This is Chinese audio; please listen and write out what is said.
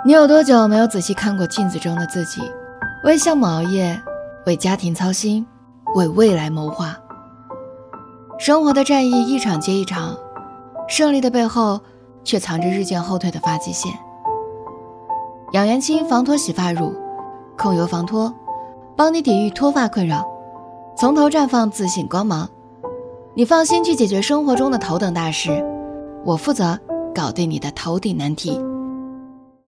你有多久没有仔细看过镜子中的自己？为项目熬夜，为家庭操心，为未来谋划。生活的战役一场接一场，胜利的背后却藏着日渐后退的发际线。养颜清防脱洗发乳，控油防脱，帮你抵御脱发困扰，从头绽放自信光芒。你放心去解决生活中的头等大事，我负责搞定你的头顶难题。